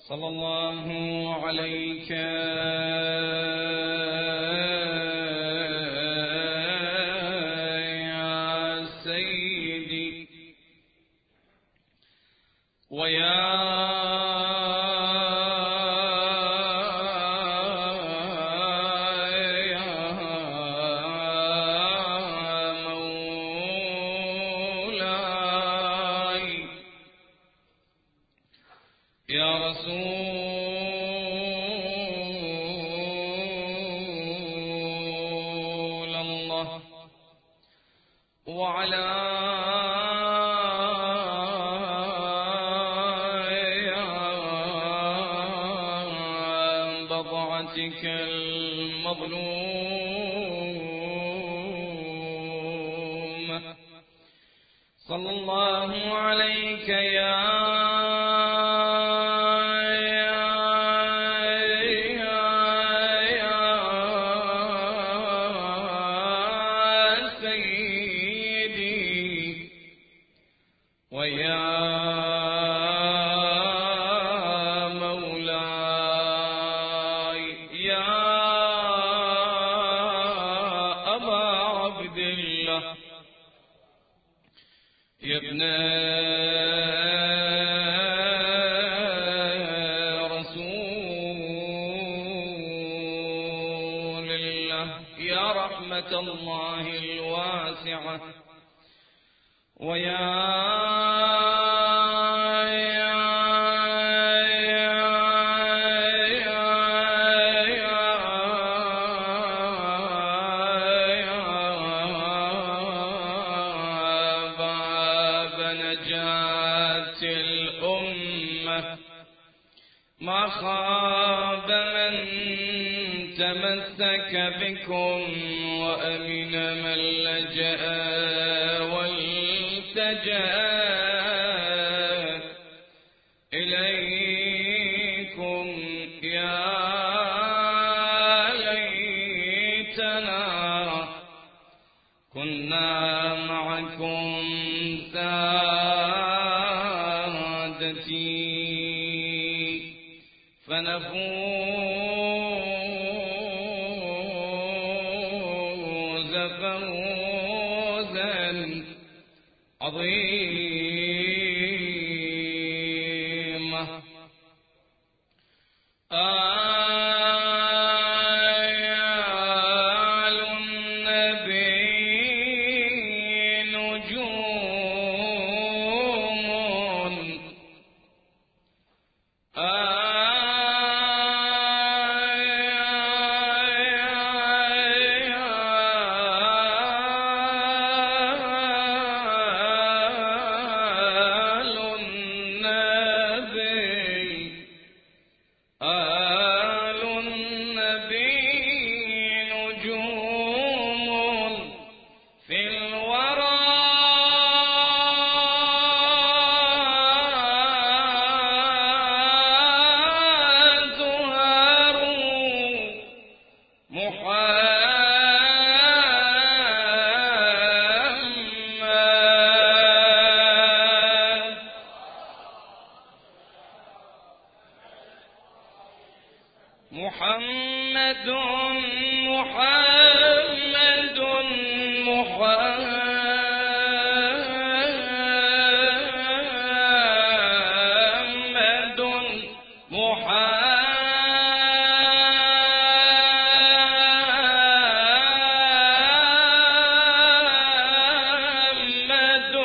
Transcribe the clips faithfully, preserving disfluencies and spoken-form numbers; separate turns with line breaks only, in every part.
صلى الله عليك يا سيدي ويا يا رسول الله وعلى بضعتك المظلومة صلى الله عليك يا ويا مولاي يا أبا عبد الله يا ابن رسول الله يا رحمة الله الواسعة ويا ما خاب من تمسك بكم وأمن من لجأ والتجأ إليكم يا ليتنا كنا معكم سادتي فنفوز فوزا عظيما آل النبي نجوم محمد محمد محمد محمد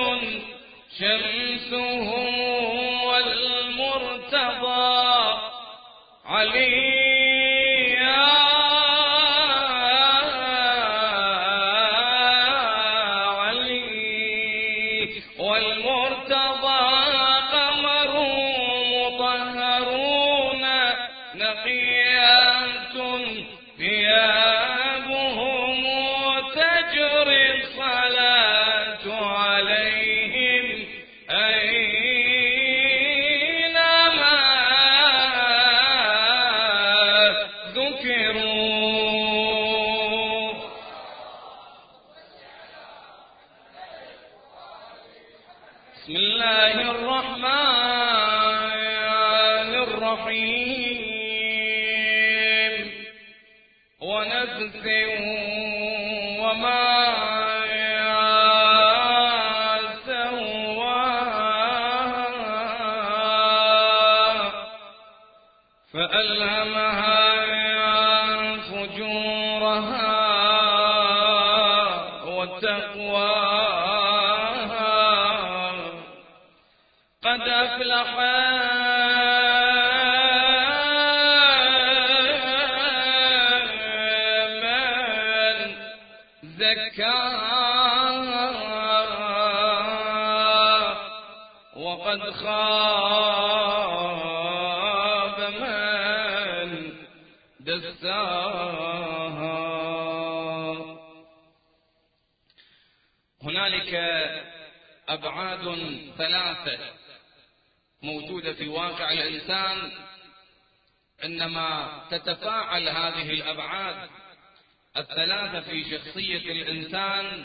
شمسه والمرتضى علي والمرتضى قمر مطهرون نقيات ثيابهم تجري الصلاة عليهم أينما ذكروا بسم الله الرحمن الرحيم الرحيم ونفس وما سواها فألهمها فجورها وتقواها قد أفلح من زكاها وقد خاب من دساها. هنالك أبعاد ثلاثة موجودة في واقع الإنسان، إنما تتفاعل هذه الأبعاد الثلاثة في شخصية الإنسان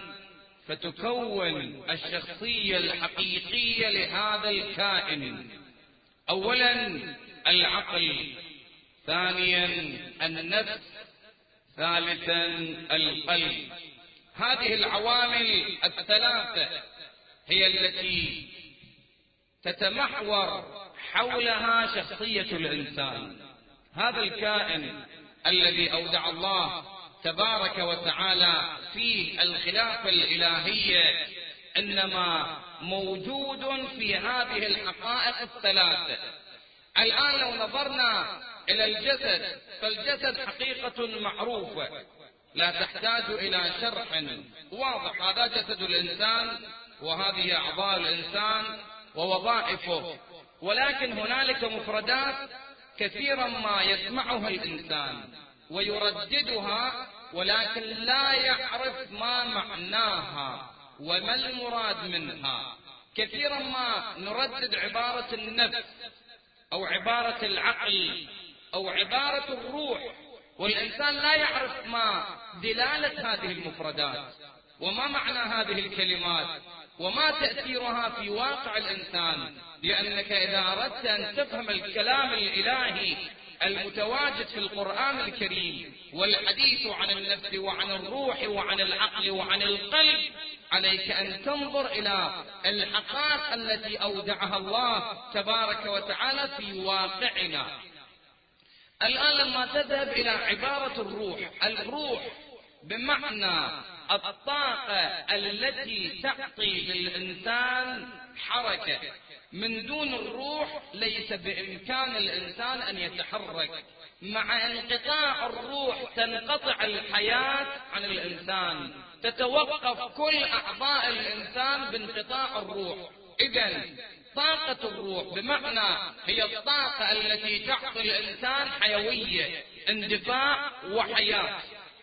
فتكون الشخصية الحقيقية لهذا الكائن. أولا العقل، ثانيا النفس، ثالثا القلب. هذه العوامل الثلاثة هي التي تتمحور حولها شخصية الإنسان. هذا الكائن الذي أودع الله تبارك وتعالى فيه الخلافة الإلهية إنما موجود في هذه الحقائق الثلاثة. الآن لو نظرنا إلى الجسد فالجسد حقيقة معروفة لا تحتاج إلى شرح واضح. هذا جسد الإنسان وهذه أعضاء الإنسان ووظائفه، ولكن هنالك مفردات كثيرا ما يسمعها الإنسان ويرددها ولكن لا يعرف ما معناها وما المراد منها. كثيرا ما نردد عبارة النفس أو عبارة العقل أو عبارة الروح، والإنسان لا يعرف ما دلالة هذه المفردات وما معنى هذه الكلمات وما تأثيرها في واقع الإنسان. لأنك إذا أردت أن تفهم الكلام الإلهي المتواجد في القرآن الكريم والحديث عن النفس وعن الروح وعن العقل وعن القلب، عليك أن تنظر إلى الحقائق التي أودعها الله تبارك وتعالى في واقعنا. الآن لما تذهب إلى عبارة الروح، الروح بمعنى الطاقة التي تعطي للإنسان حركة. من دون الروح ليس بإمكان الإنسان أن يتحرك. مع انقطاع الروح تنقطع الحياة عن الإنسان، تتوقف كل أعضاء الإنسان بانقطاع الروح. إذن طاقة الروح بمعنى هي الطاقة التي تعطي الإنسان حيوية، اندفاع وحياة.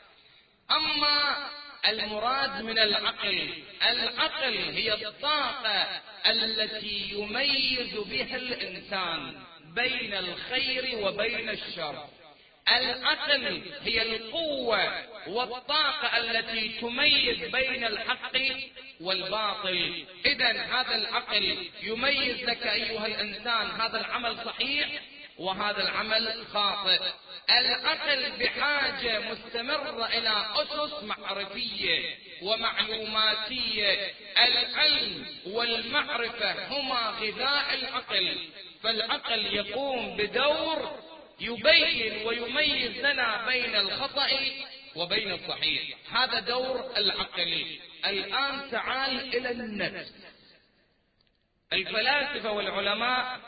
أما المراد من العقل، العقل هي الطاقة التي يميز بها الإنسان بين الخير وبين الشر. العقل هي القوة والطاقة التي تميز بين الحق والباطل. إذن هذا العقل يميز لك أيها الإنسان هذا العمل صحيح وهذا العمل خاطئ. العقل بحاجة مستمرة إلى أسس معرفية ومعلوماتية. العلم والمعرفة هما غذاء العقل، فالعقل يقوم بدور يبين ويميز لنا بين الخطأ وبين الصحيح. هذا دور العقل. الآن تعال إلى النفس. الفلاسفة والعلماء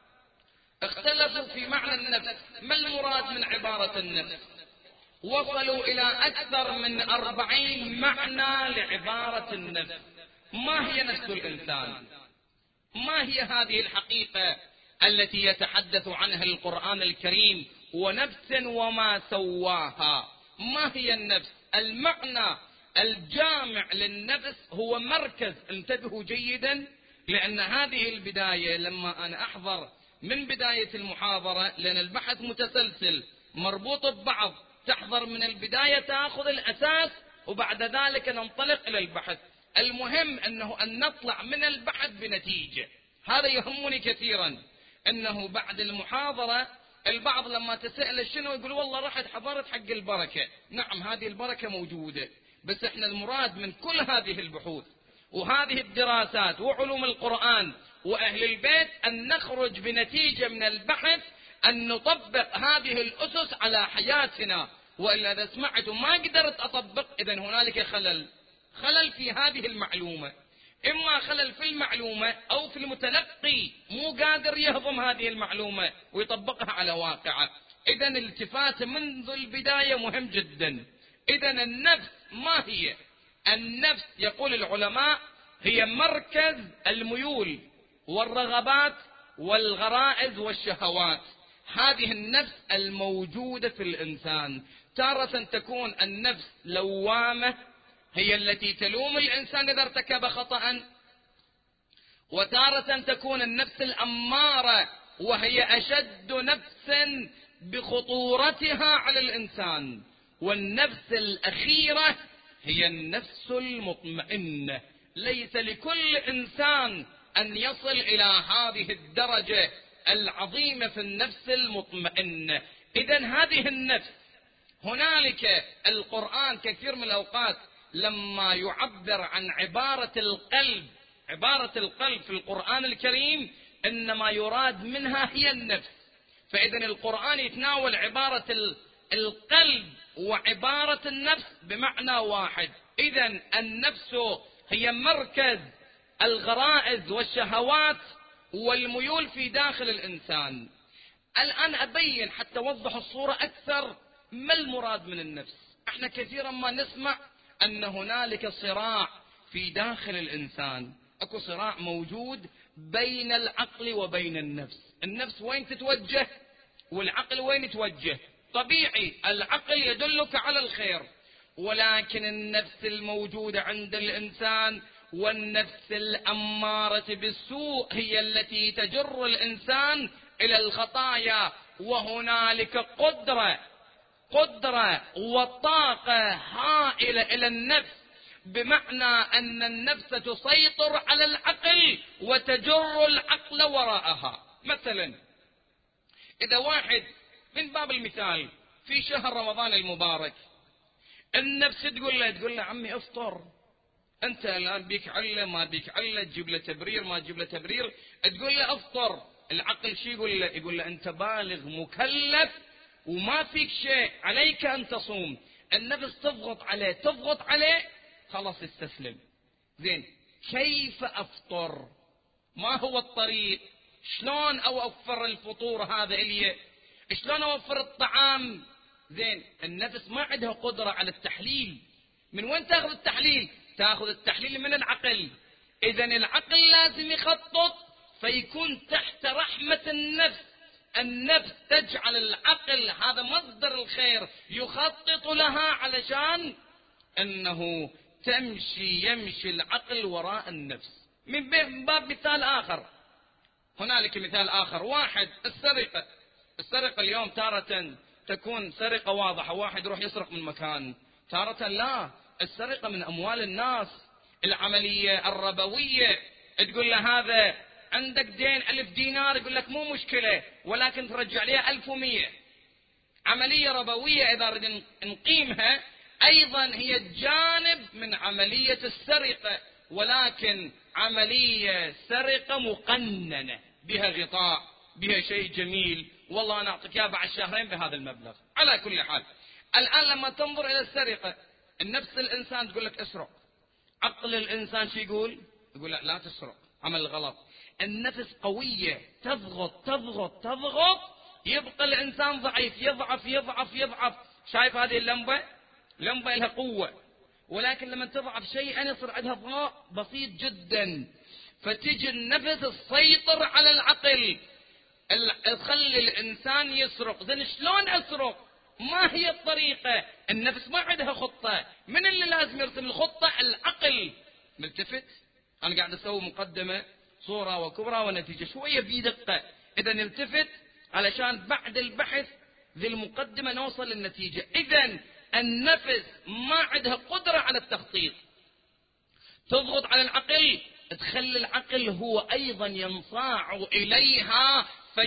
اختلفوا في معنى النفس. ما المراد من عبارة النفس؟ وصلوا إلى أكثر من أربعين معنى لعبارة النفس. ما هي نفس الإنسان؟ ما هي هذه الحقيقة التي يتحدث عنها القرآن الكريم؟ ونفس وما سواها. ما هي النفس؟ المعنى الجامع للنفس هو مركز. انتبهوا جيدا، لأن هذه البداية لما أنا أحضر من بداية المحاضرة، لأن البحث متسلسل مربوط ببعض، تحضر من البداية تأخذ الأساس وبعد ذلك ننطلق إلى البحث. المهم أنه أن نطلع من البحث بنتيجة، هذا يهمني كثيرا. أنه بعد المحاضرة البعض لما تسأل شنو يقول والله رحت حضرت حق البركة. نعم هذه البركة موجودة، بس احنا المراد من كل هذه البحوث وهذه الدراسات وعلوم القرآن وأهل البيت أن نخرج بنتيجة من البحث أن نطبق هذه الأسس على حياتنا. وإلا إذا سمعت وما قدرت أطبق إذن هنالك خلل خلل في هذه المعلومة، إما خلل في المعلومة أو في المتلقي مو قادر يهضم هذه المعلومة ويطبقها على واقعه. إذن الالتفات منذ البداية مهم جدا. إذن النفس ما هي؟ النفس يقول العلماء هي مركز الميول والرغبات والغرائز والشهوات. هذه النفس الموجودة في الإنسان. تارة تكون النفس لوامة، هي التي تلوم الإنسان إذا ارتكب خطأ، وتارة تكون النفس الأمارة وهي أشد نفس بخطورتها على الإنسان، والنفس الأخيرة هي النفس المطمئنة. ليس لكل إنسان أن يصل إلى هذه الدرجة العظيمة في النفس المطمئنة. إذن هذه النفس هنالك القرآن كثير من الأوقات لما يعبر عن عبارة القلب، عبارة القلب في القرآن الكريم إنما يراد منها هي النفس. فإذن القرآن يتناول عبارة القلب وعبارة النفس بمعنى واحد. إذن النفس هي مركز الغرائز والشهوات والميول في داخل الإنسان. الآن أبين حتى أوضح الصورة أكثر ما المراد من النفس. احنا كثيرا ما نسمع أن هنالك صراع في داخل الإنسان، أكو صراع موجود بين العقل وبين النفس. النفس وين تتوجه والعقل وين يتوجه؟ طبيعي العقل يدلك على الخير، ولكن النفس الموجودة عند الإنسان والنفس الأمارة بالسوء هي التي تجر الإنسان إلى الخطايا. وهنالك قدرة قدرة وطاقة هائلة إلى النفس، بمعنى أن النفس تسيطر على العقل وتجر العقل وراءها. مثلا إذا واحد من باب المثال في شهر رمضان المبارك النفس تقول له تقول له عمي افطر، أنت الآن بيك علة ما بيك علة، تجيب له تبرير ما تجيب له تبرير، تقول له افطر. العقل شي يقول له؟ يقول له أنت بالغ مكلف وما فيك شيء، عليك أن تصوم. النفس تضغط عليه تضغط عليه خلاص استسلم. زين كيف أفطر؟ ما هو الطريق؟ شلون أوفر الفطور هذا إلي؟ شلون أوفر الطعام؟ زين النفس ما عندها قدرة على التحليل. من وين تأخذ التحليل؟ تأخذ التحليل من العقل. إذن العقل لازم يخطط فيكون تحت رحمة النفس. النفس تجعل العقل هذا مصدر الخير يخطط لها علشان أنه تمشي يمشي العقل وراء النفس. من باب مثال آخر، هنالك مثال آخر، واحد السرقة. السرقة اليوم تارة تكون سرقة واضحة، واحد يروح يسرق من مكان، تارة لا، السرقة من أموال الناس. العملية الربوية تقول له هذا عندك دين ألف دينار، يقول لك مو مشكلة ولكن ترجع لي ألف ومية. عملية ربوية إذا ردنا نقيمها أيضا هي جانب من عملية السرقة، ولكن عملية سرقة مقننة بها غطاء بها شيء جميل، والله أنا أعطيك إياه بعد شهرين بهذا المبلغ. على كل حال الآن لما تنظر إلى السرقة النفس الإنسان تقول لك اسرق، عقل الإنسان شو يقول؟ يقول لا لا تسرق، عمل غلط. النفس قوية تضغط تضغط تضغط، يبقى الإنسان ضعيف، يضعف يضعف يضعف. شايف هذه اللمبة؟ لمبة لها قوة، ولكن لما تضعف شيئا يصير عندها ضوء بسيط جدا، فتجي النفس تسيطر على العقل تخلي الإنسان يسرق. زين شلون أسرق؟ ما هي الطريقة؟ النفس ما عندها خطة. من اللي لازم يرسم الخطة؟ العقل. ملتفت أنا قاعد أسوي مقدمة صورة وكبرى ونتيجة شوية بدقة، إذا نلتفت علشان بعد البحث ذي المقدمة نوصل للنتيجة. إذا النفس ما عندها قدرة على التخطيط، تضغط على العقل تخلي العقل هو أيضا ينصاع إليها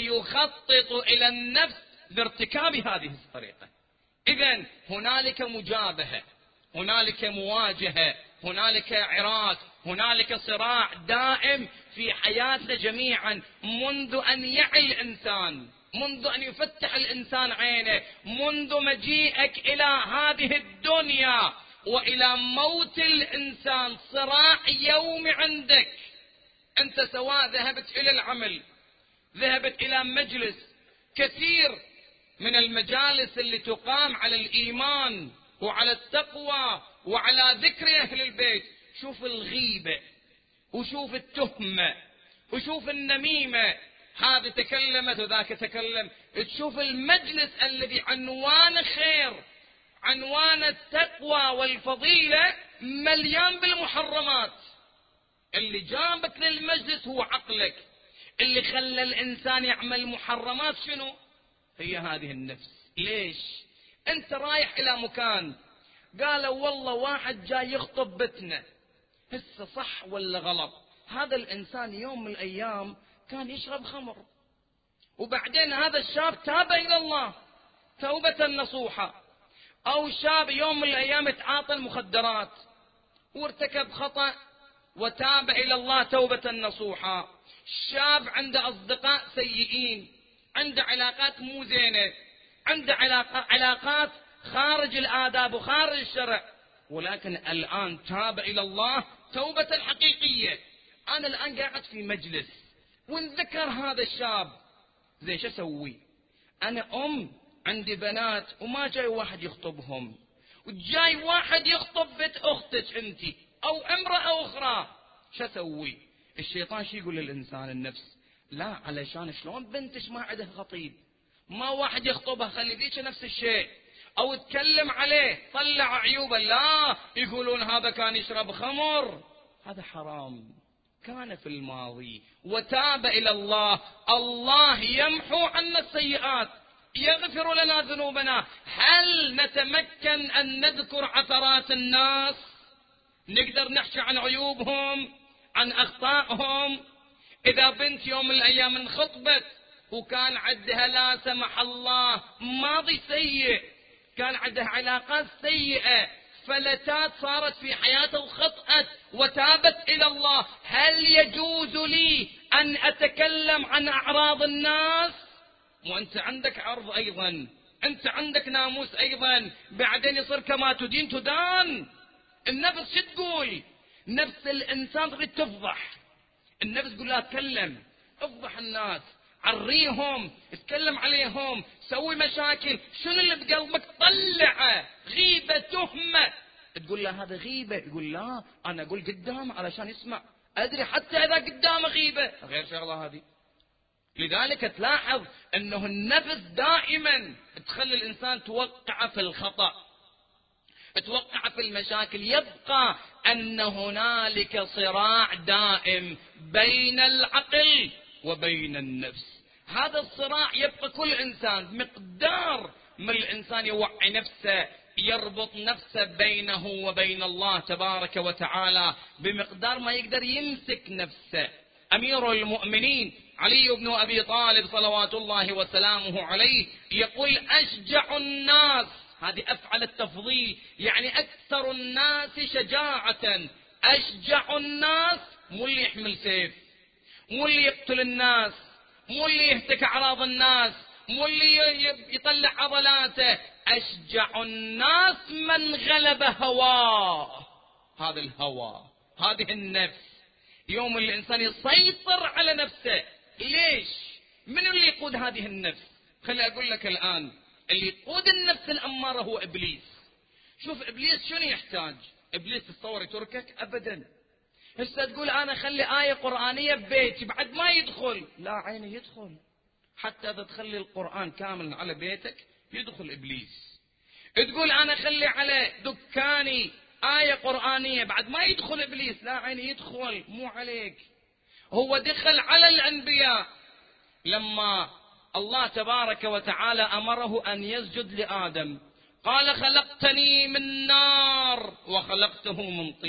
فيخطط إلى النفس بارتكاب هذه الطريقة. إذن هنالك مجابهة، هنالك مواجهة، هنالك عراك، هنالك صراع دائم في حياتنا جميعا، منذ أن يعي الإنسان، منذ أن يفتح الإنسان عينه، منذ مجيئك إلى هذه الدنيا وإلى موت الإنسان. صراع يومي عندك. أنت سواء ذهبت إلى العمل، ذهبت إلى مجلس، كثير من المجالس اللي تقام على الإيمان وعلى التقوى وعلى ذكر أهل البيت، شوف الغيبة وشوف التهمة وشوف النميمة، هذا تكلمت وذاك تكلم. تشوف المجلس الذي عنوان خير، عنوان التقوى والفضيلة، مليان بالمحرمات. اللي جابك للمجلس هو عقلك، اللي خلى الإنسان يعمل محرمات شنو؟ هي هذه النفس. ليش؟ أنت رايح إلى مكان، قالوا والله واحد جاي يخطب بتنا، هسه صح ولا غلط؟ هذا الإنسان يوم من الأيام كان يشرب خمر، وبعدين هذا الشاب تاب إلى الله توبة نصوحة، أو شاب يوم من الأيام تعاطى المخدرات وارتكب خطأ وتاب إلى الله توبة نصوحة. شاب عنده أصدقاء سيئين، عنده علاقات مو زينة، عنده علاقات خارج الآداب وخارج الشرع، ولكن الآن تاب إلى الله توبة حقيقية. أنا الآن قاعد في مجلس وانذكر هذا الشاب، زي شو أسوي؟ أنا أم عندي بنات وما جاي واحد يخطبهم، وجاي واحد يخطب بنت أختك أنت أو امرأة أخرى، شو أسوي؟ الشيطان شو يقول للإنسان النفس؟ لا، علشان شلون بنتش ما عندها خطيب، ما واحد يخطبها، خلي ذيك نفس الشيء، أو تكلم عليه طلع عيوبه، لا يقولون هذا كان يشرب خمر، هذا حرام، كان في الماضي وتاب إلى الله. الله يمحو عنا السيئات، يغفر لنا ذنوبنا. هل نتمكن أن نذكر عثرات الناس؟ نقدر نحكي عن عيوبهم، عن أخطائهم؟ إذا بنت يوم من الأيام انخطبت وكان عندها لا سمح الله ماضي سيء، كان عندها علاقات سيئة، فلتات صارت في حياتها وخطأت وتابت إلى الله، هل يجوز لي أن أتكلم عن أعراض الناس؟ وأنت عندك عرض أيضا، أنت عندك ناموس أيضا، بعدين يصير كما تدين تدان. النفس شو تقول؟ نفس الإنسان تريد تفضح، النفس تقول لا تكلم، افضح الناس، عريهم، اتكلم عليهم، سوي مشاكل، شنو اللي بقلبك طلعه، غيبة، تهمة. تقول له هذا غيبة، يقول لا أنا أقول قدام علشان يسمع، أدري حتى إذا قدام غيبة غير شغلة هذه. لذلك تلاحظ أنه النفس دائما تخلي الإنسان توقع في الخطأ، توقع في المشاكل. يبقى أن هنالك صراع دائم بين العقل وبين النفس. هذا الصراع يبقى كل إنسان مقدار من الإنسان يوعي نفسه، يربط نفسه بينه وبين الله تبارك وتعالى، بمقدار ما يقدر يمسك نفسه. أمير المؤمنين علي بن أبي طالب صلوات الله وسلامه عليه يقول أشجع الناس، هذه أفعل التفضيل، يعني أكثر الناس شجاعة. أشجع الناس مو اللي يحمل سيف، مو اللي يقتل الناس، مو اللي يهتك أعراض الناس، مو اللي يطلع عضلاته. أشجع الناس من غلب هواه، هذا الهوى، هذه النفس. يوم الإنسان يسيطر على نفسه. ليش؟ من اللي يقود هذه النفس؟ خلي أقول لك الآن، اللي يقود النفس الأمارة هو إبليس. شوف إبليس شنو يحتاج؟ إبليس تصور يتركك؟ أبدا. هسه تقول أنا خلي آية قرآنية ببيتي بعد ما يدخل، لا عيني يدخل، حتى إذا تخلي القرآن كامل على بيتك يدخل إبليس. تقول أنا خلي على دكاني آية قرآنية بعد ما يدخل إبليس، لا عيني يدخل، مو عليك. هو دخل على الأنبياء لما الله تبارك وتعالى أمره أن يسجد لآدم، قال خلقتني من نار وخلقته من طين.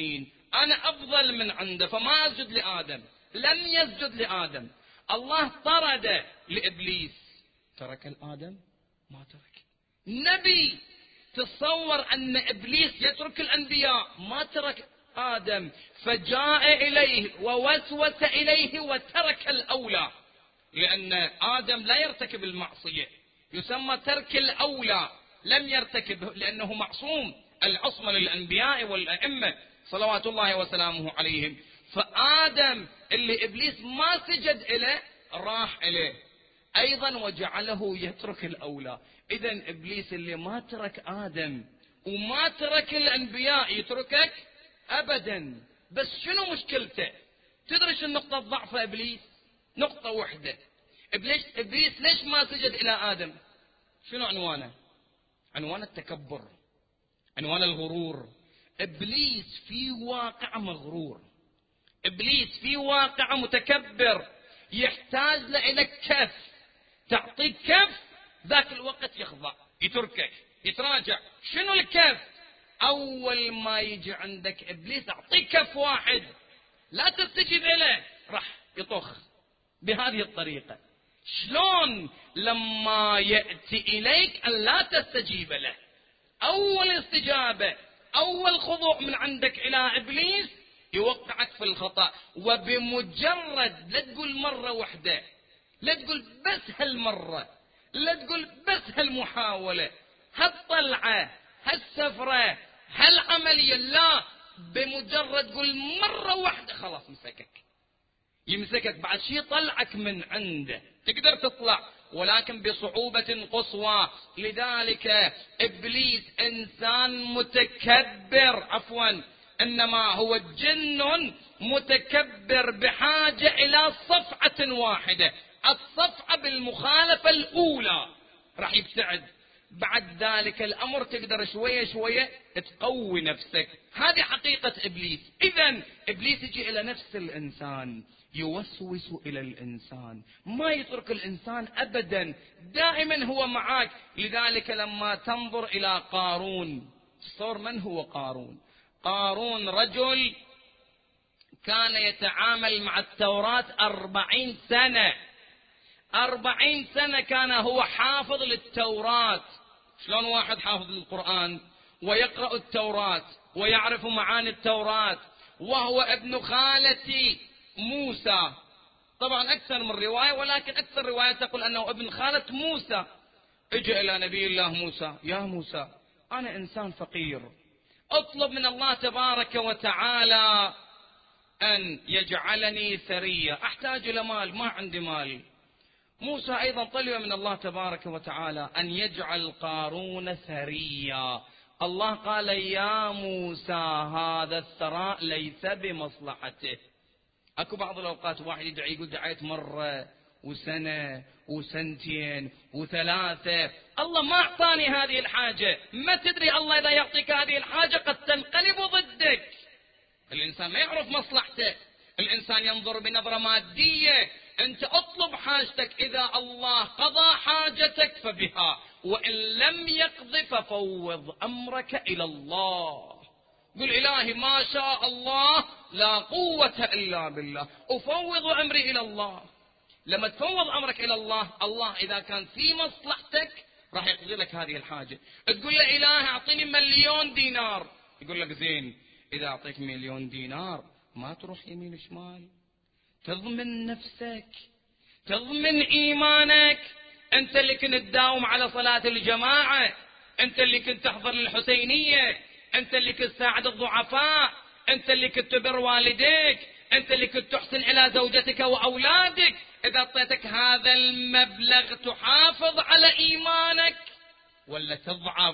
أنا أفضل من عنده فما أسجد لآدم. لم يسجد لآدم. الله طرد لإبليس. ترك الآدم؟ ما ترك. نبي تصور أن إبليس يترك الأنبياء، ما ترك آدم، فجاء إليه ووسوس إليه وترك الأولى، لأن آدم لا يرتكب المعصية، يسمى ترك الأولى، لم يرتكب لأنه معصوم، العصمة للأنبياء والأئمة صلوات الله وسلامه عليهم. فآدم اللي إبليس ما سجد إليه راح إليه أيضا وجعله يترك الأولى. إذن إبليس اللي ما ترك آدم وما ترك الأنبياء يتركك أبدا. بس شنو مشكلته؟ تدري شنو نقطة ضعف إبليس؟ نقطة واحدة. إبليس, إبليس ليش ما سجد إلى آدم؟ شنو عنوانه؟ عنوان التكبر، عنوان الغرور. إبليس في واقع مغرور، إبليس في واقع متكبر، يحتاج لك كف، تعطيك كف ذاك الوقت يخضع، يتركك، يتراجع. شنو الكف؟ أول ما يجي عندك إبليس أعطيك كف واحد لا تستجيب إليه راح يطخ بهذه الطريقة. شلون؟ لما يأتي إليك أن لا تستجيب له، أول استجابة، أول خضوع من عندك إلى إبليس يوقعك في الخطأ. وبمجرد لا تقول مرة واحدة، لا تقول بس هالمرة، لا تقول بس هالمحاولة، هالطلعة، هالسفرة، هالعملية، لا، بمجرد قول مرة واحدة خلاص مسكك، يمسكك. بعد شي يطلعك من عنده، تقدر تطلع ولكن بصعوبة قصوى. لذلك إبليس إنسان متكبر، عفوا إنما هو جن متكبر بحاجة إلى صفعة واحدة، الصفعة بالمخالفة الأولى راح يبتعد. بعد ذلك الأمر تقدر شوية شوية تقوي نفسك. هذه حقيقة إبليس. إذن إبليس يجي إلى نفس الإنسان، يوسوس إلى الإنسان، ما يترك الإنسان أبدا، دائما هو معك. لذلك لما تنظر إلى قارون، صور من هو قارون؟ قارون رجل كان يتعامل مع التوراة أربعين سنة، أربعين سنة كان هو حافظ للتوراة. شلون واحد حافظ للقرآن ويقرأ التوراة ويعرف معاني التوراة، وهو ابن خالة موسى. طبعا أكثر من رواية، ولكن أكثر رواية تقول أنه ابن خالة موسى. اجى إلى نبي الله موسى: يا موسى أنا إنسان فقير، أطلب من الله تبارك وتعالى أن يجعلني ثريا، أحتاج إلى مال، ما عندي مال. موسى أيضا طلب من الله تبارك وتعالى أن يجعل قارون ثريا. الله قال: يا موسى هذا الثراء ليس بمصلحته. أكو بعض الأوقات واحد يدعي يقول دعيت مرة وسنة وسنتين وثلاثة، الله ما أعطاني هذه الحاجة. ما تدري الله إذا يعطيك هذه الحاجة قد تنقلب ضدك. الإنسان ما يعرف مصلحته، الإنسان ينظر بنظرة مادية. أنت أطلب حاجتك، إذا الله قضى حاجتك فبها، وإن لم يقض ففوض أمرك إلى الله. قل إلهي ما شاء الله لا قوة إلا بالله، أفوض أمري إلى الله. لما تفوض أمرك إلى الله، الله إذا كان في مصلحتك راح يقضي لك هذه الحاجة. تقول له إلهي أعطيني مليون دينار، يقول لك زين إذا أعطيك مليون دينار ما تروح يمين شمال، تضمن نفسك، تضمن إيمانك. أنت اللي كنت تداوم على صلاة الجماعة، أنت اللي كنت تحضر للحسينية، أنت اللي كنت تساعد الضعفاء، أنت اللي كنت تبر والديك، أنت اللي كنت تحسن إلى زوجتك وأولادك. إذا أعطيتك هذا المبلغ تحافظ على إيمانك ولا تضعف؟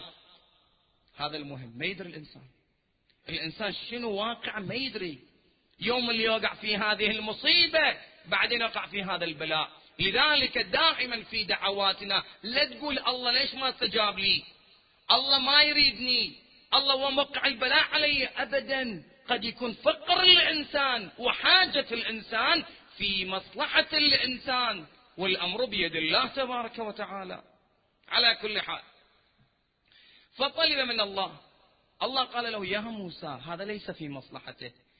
هذا المهم. ما يدري الإنسان، الإنسان شنو واقع ما يدري. يوم اللي يقع في هذه المصيبة بعدين يقع في هذا البلاء. لذلك دائما في دعواتنا لا تقول الله ليش ما استجاب لي، الله ما يريدني، الله وموقع البلاء علي، أبدا. قد يكون فقر الإنسان وحاجة الإنسان في مصلحة الإنسان، والأمر بيد الله تبارك وتعالى. على كل حال، فطلب من الله، الله قال له: يا موسى هذا ليس في مصلحته،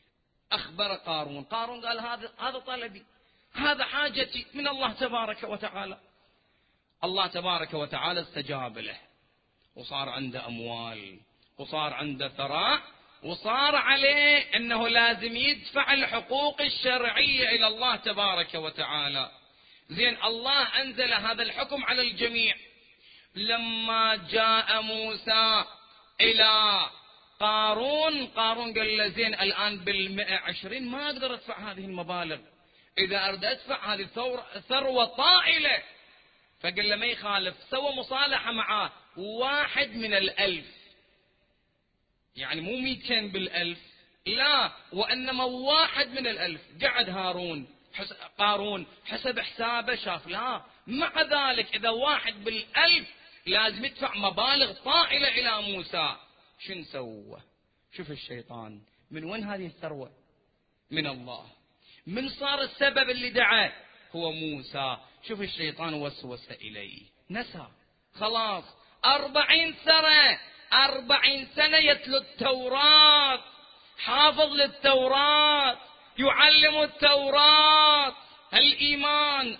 أخبر قارون. قارون قال هذا هذا طلبي، هذا حاجتي من الله تبارك وتعالى. الله تبارك وتعالى استجاب له، وصار عنده أموال، وصار عنده ثراء، وصار عليه أنه لازم يدفع الحقوق الشرعية إلى الله تبارك وتعالى. زين، الله أنزل هذا الحكم على الجميع. لما جاء موسى إلى قارون، قارون قال له زين الآن بالمئة عشرين ما أقدر أدفع هذه المبالغ، إذا أريد أدفع هذه ثروة طائلة. فقال له ما يخالف، سوى مصالحة معاه، واحد من الألف، يعني مو مئتين بالألف، لا، وإنما واحد من الألف. قعد هارون قارون حسب حسابه، شاف لا، مع ذلك إذا واحد بالألف لازم يدفع مبالغ طائلة إلى موسى. شن سوى؟ شوف الشيطان من وين هذه الثروة؟ من الله. من صار السبب اللي دعاه؟ هو موسى. شوف الشيطان وسوس إليه، نسى خلاص. أربعين سنة أربعين سنة يتلو التوراة، حافظ للتوراة، يعلم التوراة، الإيمان.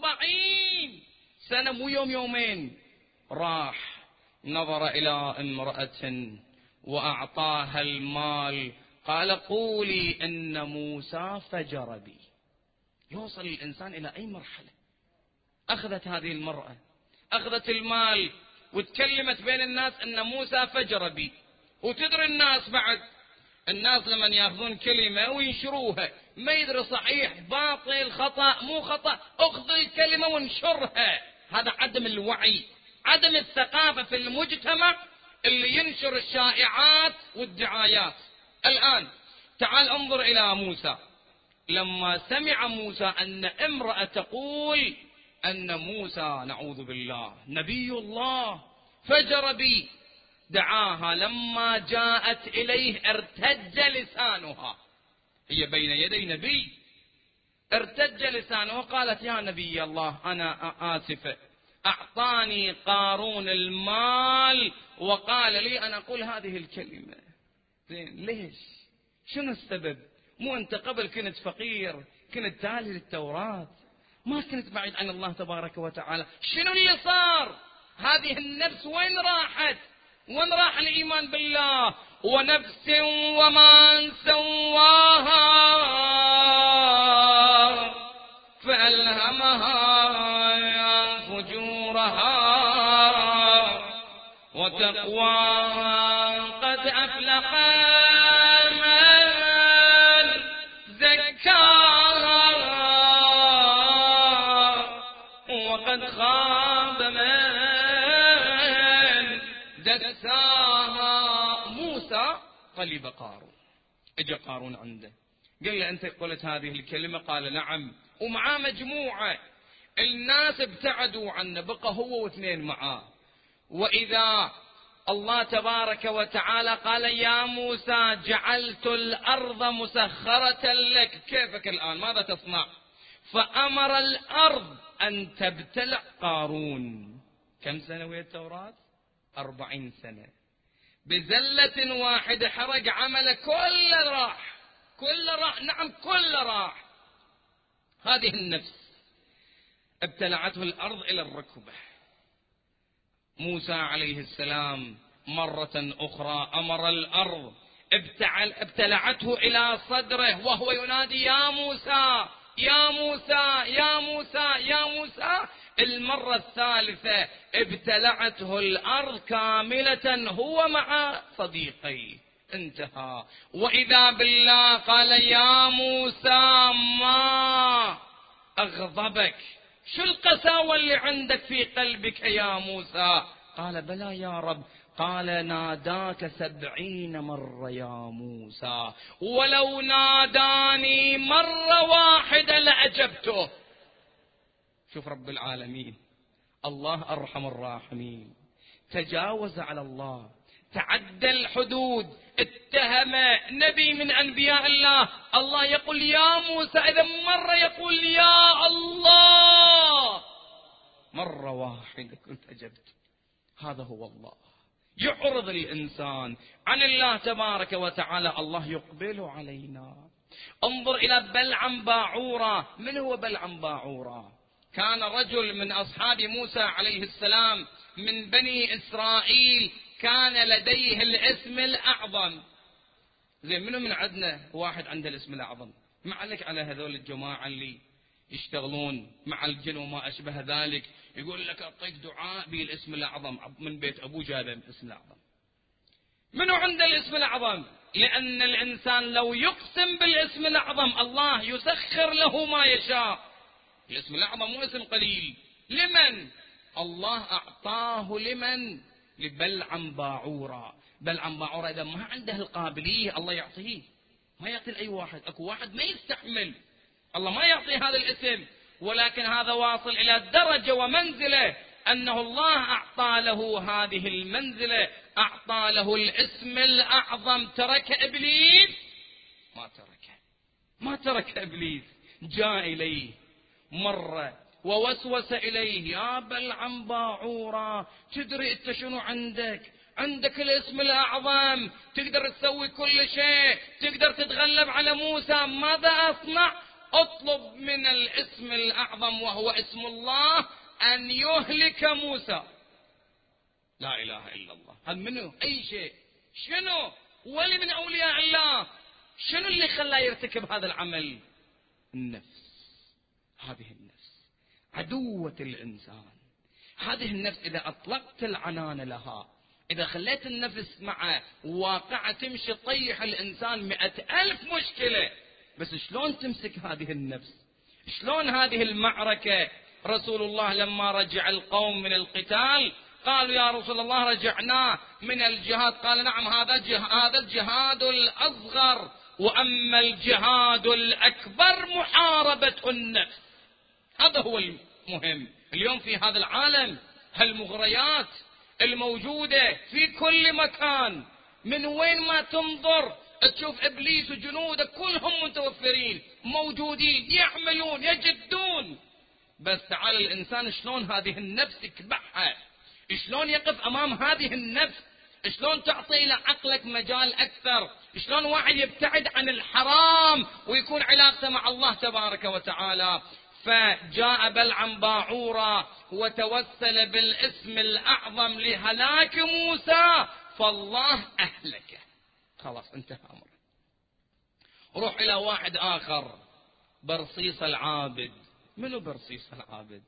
أربعين سنة، مو يوم يومين. راح نظر إلى امرأة وأعطاها المال، قال قولي إن موسى فجر بي. يوصل الإنسان إلى أي مرحلة؟ أخذت هذه المرأة، أخذت المال وتكلمت بين الناس أن موسى فجر بي. وتدري الناس بعد، الناس لما يأخذون كلمة وينشروها ما يدري صحيح باطل خطأ مو خطأ، أخذ الكلمة وانشرها. هذا عدم الوعي، عدم الثقافة في المجتمع اللي ينشر الشائعات والدعايات. الآن تعال انظر إلى موسى. لما سمع موسى أن امرأة تقول أن موسى نعوذ بالله نبي الله فجر بي، دعاها. لما جاءت إليه ارتج لسانها، هي بين يدي نبي، ارتج لسانها. قالت يا نبي الله أنا آسفة، أعطاني قارون المال وقال لي أنا أقول هذه الكلمة. زين، ليش؟ شنو السبب؟ مو أنت قبل كنت فقير، كنت تالي للتوراة، ما كنت بعيد عن الله تبارك وتعالى. شنو اللي صار؟ هذه النفس وين راحت؟ وين راح الإيمان بالله؟ ونفس وما سواها فألهمها فجورها وتقواها، قد أفلح من زكاها وقد خاب من دساها. موسى قلب قارون، اجى قارون عنده قال له أنت قلت هذه الكلمة؟ قال نعم. ومعاه مجموعة، الناس ابتعدوا عنه، بقى هو واثنين معاه. وإذا الله تبارك وتعالى قال يا موسى جعلت الأرض مسخرة لك، كيفك الآن ماذا تصنع؟ فأمر الأرض أن تبتلع قارون. كم سنة ويا التوراة؟ أربعين سنة. بزلة واحدة حرق عمله كله، راح كله راح، نعم كله راح. هذه النفس ابتلعته الأرض إلى الركبة. موسى عليه السلام مرة أخرى أمر الأرض ابتلعته إلى صدره وهو ينادي يا موسى يا موسى يا موسى يا موسى. المرة الثالثة ابتلعته الأرض كاملة هو مع صديقيه، انتهى. وإذا بالله قال يا موسى ما أغضبك؟ شو القساوة اللي عندك في قلبك يا موسى؟ قال بلى يا رب. قال ناداك سبعين مرة يا موسى، ولو ناداني مرة واحدة لأجبته. شوف رب العالمين، الله أرحم الراحمين، تجاوز على الله، تعدى الحدود، اتهم نبي من أنبياء الله. الله يقول يا موسى، إذا مرة يقول يا الله، مرة واحدة كنت أجبت. هذا هو الله. يعرض الإنسان عن الله تبارك وتعالى، الله يقبل علينا. انظر إلى بلعم باعورة. من هو بلعم باعورة؟ كان رجل من أصحاب موسى عليه السلام من بني إسرائيل، كان لديه الاسم الأعظم. زين، منو من عندنا واحد عنده الاسم الأعظم؟ ما عليك على هذول الجماعة اللي يشتغلون مع الجن وما أشبه ذلك، يقول لك أعطيك دعاء بالاسم الأعظم من بيت أبو جاب الاسم الأعظم. منو عنده الاسم الأعظم؟ لأن الإنسان لو يقسم بالاسم الأعظم الله يسخر له ما يشاء. الاسم الأعظم مو اسم قليل. لمن؟ الله أعطاه لمن؟ لبلعم باعورة. بلعم باعورة إذا ما عنده القابلية الله يعطيه، ما يعطي لأي واحد. أكو واحد ما يستحمل، الله ما يعطي هذا الاسم، ولكن هذا واصل إلى درجة ومنزلة أنه الله أعطى له هذه المنزلة، أعطى له الاسم الأعظم. ترك إبليس؟ ما تركه، ما ترك إبليس. جاء إليه مرة ووسوس إليه: يا بلعم باعورة، تدري أنت شنو عندك؟ عندك الاسم الأعظم، تقدر تسوي كل شيء، تقدر تتغلب على موسى. ماذا أصنع؟ اطلب من الاسم الأعظم وهو اسم الله أن يهلك موسى. لا إله إلا الله. هل منه أي شيء؟ شنو؟ ولي من أولياء الله. شنو اللي خلاه يرتكب هذا العمل؟ النفس. هذه النفس عدوة الإنسان. هذه النفس إذا أطلقت العنان لها، إذا خليت النفس مع واقعة تمشي تطيح الإنسان مئة ألف مشكلة. بس شلون تمسك هذه النفس؟ شلون هذه المعركة؟ رسول الله لما رجع القوم من القتال قالوا: يا رسول الله رجعنا من الجهاد. قال: نعم، هذا هذا الجهاد الأصغر، وأما الجهاد الأكبر محاربة النفس. هذا هو المهم اليوم في هذا العالم. هالمغريات الموجودة في كل مكان، من وين ما تنظر تشوف إبليس وجنوده كلهم متوفرين موجودين، يعملون يجدون. بس تعال الإنسان شلون هذه النفس يكبحها، شلون يقف أمام هذه النفس، شلون تعطي إلى عقلك مجال أكثر، شلون واحد يبتعد عن الحرام ويكون علاقته مع الله تبارك وتعالى. فجاء بلعم باعورة وتوسل بالاسم الأعظم لهلاك موسى، فالله أهلكه. خلاص انتهى أمره. روح إلى واحد آخر، برصيص العابد. منو برصيص العابد؟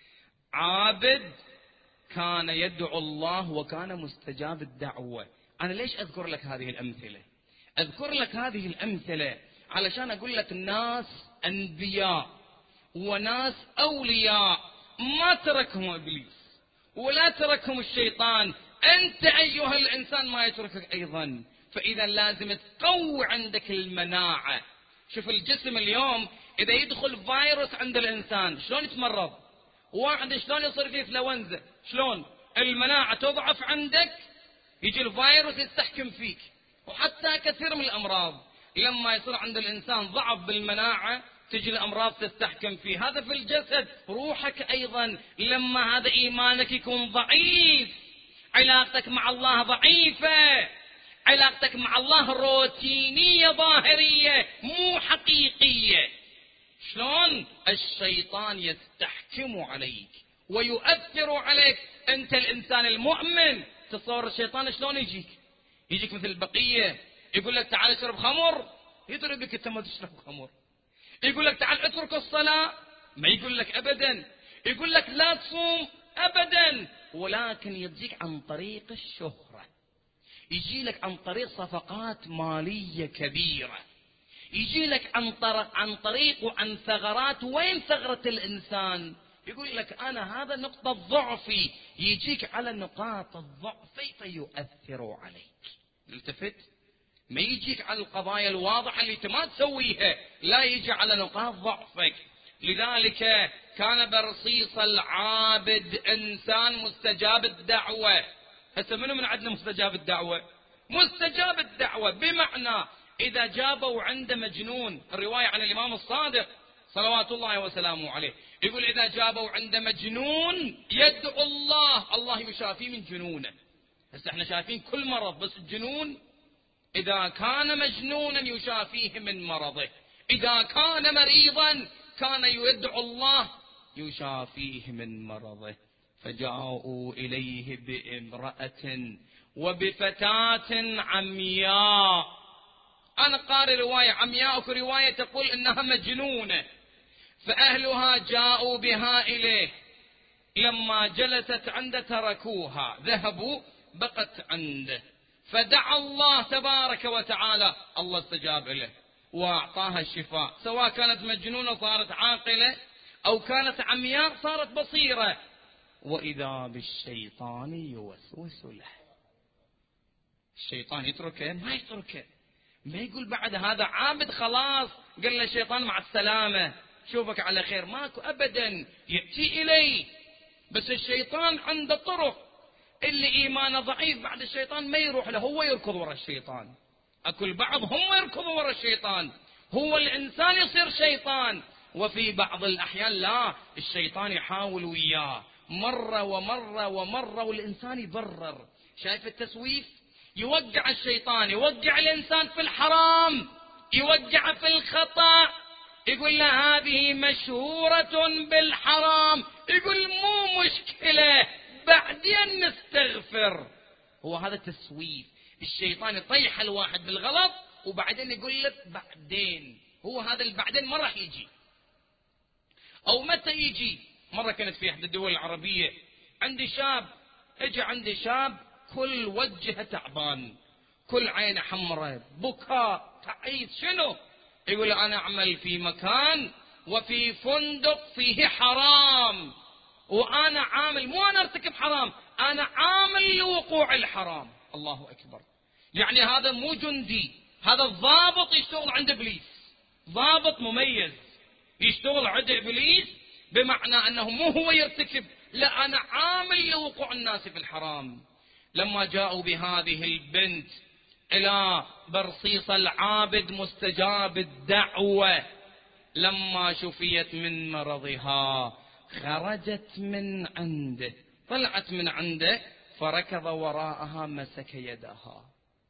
عابد كان يدعو الله وكان مستجاب الدعوة. أنا ليش أذكر لك هذه الأمثلة؟ أذكر لك هذه الأمثلة علشان أقول لك الناس أنبياء وناس أولياء ما تركهم إبليس ولا تركهم الشيطان. أنت أيها الإنسان ما يتركك أيضا. فإذا لازم تقوي عندك المناعة. شوف الجسم اليوم إذا يدخل فيروس عند الإنسان شلون يتمرض؟ واحد شلون يصير فيه إنفلونزا؟ شلون؟ المناعة تضعف عندك، يجي الفيروس يستحكم فيك. وحتى كثير من الأمراض لما يصير عند الإنسان ضعف بالمناعة تجي الأمراض تستحكم فيه. هذا في الجسد. روحك أيضا لما هذا إيمانك يكون ضعيف، علاقتك مع الله ضعيفة، علاقتك مع الله روتينية ظاهرية مو حقيقية، شلون الشيطان يستحكم عليك ويؤثر عليك. أنت الإنسان المؤمن تصور الشيطان شلون يجيك؟ يجيك مثل البقية، يقول لك تعال اشرب خمر، يضرب لك انت ما تشرب خمر. يقول لك تعال اترك الصلاة، ما يقول لك أبدا. يقول لك لا تصوم أبدا، ولكن يجيك عن طريق الشهرة، يجي لك عن طريق صفقات مالية كبيرة، يجي لك عن طريق عن طريق وعن ثغرات. وين ثغرة الإنسان؟ يقول لك أنا هذا نقطة ضعفي، يجيك على نقاط الضعف فيؤثر عليك. التفت، ما يجيك على القضايا الواضحة اللي انت ما تسويها، لا يجي على نقاط ضعفك. لذلك كان برصيص العابد إنسان مستجاب الدعوة. هسه منو من عندنا مستجاب الدعوة؟ مستجاب الدعوة بمعنى إذا جابوا عند مجنون، الرواية عن الإمام الصادق صلوات الله وسلامه عليه يقول إذا جابوا عند مجنون يدعو الله، الله يشافيه من جنونه. هسه احنا شايفين كل مرض، بس الجنون إذا كان مجنونا يشافيه من مرضه. إذا كان مريضا كان يدعو الله يشافيه من مرضه. فجاءوا إليه بامرأة وبفتاة عمياء. أنا قارئ رواية عمياء وفي رواية تقول إنها مجنونة. فأهلها جاءوا بها إليه، لما جلست عنده تركوها، ذهبوا بقت عنده. فدعا الله تبارك وتعالى، الله استجاب له وأعطاها الشفاء، سواء كانت مجنونة صارت عاقلة أو كانت عمياء صارت بصيرة. وإذا بالشيطان يوسوس له. الشيطان يتركه؟ ما يتركه، ما يقول بعد هذا عابد خلاص قال له الشيطان مع السلامة شوفك على خير، ماكو أبدا، يأتي إليه. بس الشيطان عنده طرق، اللي إيمانه ضعيف بعد الشيطان ما يروح له، هو يركض ورا الشيطان. أكل بعض هم يركضوا ورا الشيطان، هو الإنسان يصير شيطان. وفي بعض الأحيان لا، الشيطان يحاول وياه مرة ومرة ومرة والإنسان يبرر. شايف التسويف؟ يوقع الشيطان، يوقع الإنسان في الحرام، يوقع في الخطأ، يقول له هذه مشهورة بالحرام، يقول مو مشكلة بعدين نستغفر. هو هذا تسويف. الشيطان يطيح الواحد بالغلط وبعدين يقول لك بعدين. هو هذا البعدين ما راح يجي. أو متى يجي؟ مرة كانت في إحدى الدول العربية عندي شاب، اجى عندي شاب كل وجهه تعبان، كل عينه حمراء، بكاء، تعيس. شنو؟ يقول أنا أعمل في مكان وفي فندق فيه حرام، وأنا عامل، مو أنا ارتكب حرام، أنا عامل لوقوع الحرام. الله أكبر. يعني هذا مو جندي، هذا الضابط يشتغل عند إبليس، ضابط مميز يشتغل عند إبليس، بمعنى أنه مو هو يرتكب، لا أنا عامل لوقوع الناس في الحرام. لما جاءوا بهذه البنت إلى برصيص العابد مستجاب الدعوة، لما شفيت من مرضها خرجت من عنده، طلعت من عنده، فركض وراءها مسك يدها.